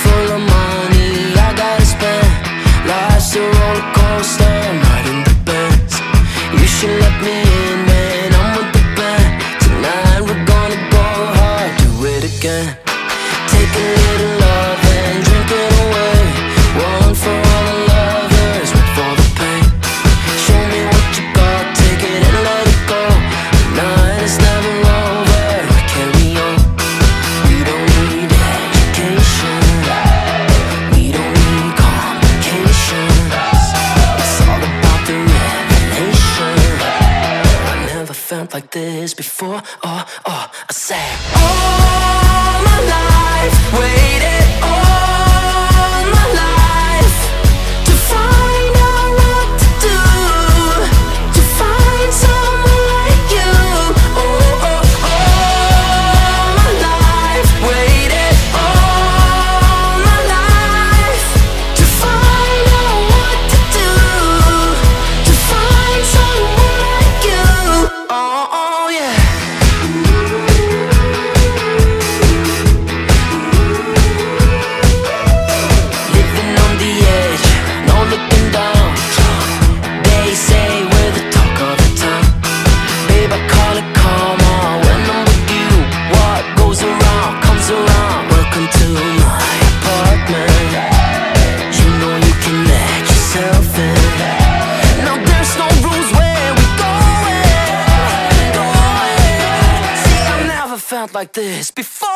full of money I gotta spend. Life's a roller coaster, I'm riding the bends. You should let me in, man, I'm with the band. Tonight we're gonna go hard, do it again. Take a little love and drink it away. One for all the lovers, one for the pain. Show me what you got, take it and let it go. The night is never over, we carry on. We don't need education, we don't need complications. It's all about the revelation. I never felt like this before, I said all my life, waited all my life to find out what to do, to find someone like you. All my life, waited all my life to find out what to do, to find someone like you. Oh yeah. Living on the edge, no looking down. They say we're the talk of the town. Babe, I call it karma when I'm with you. What goes around comes around. Welcome to my apartment. You know you can let yourself in. No, there's no rules where we going. See, I've never felt like this before.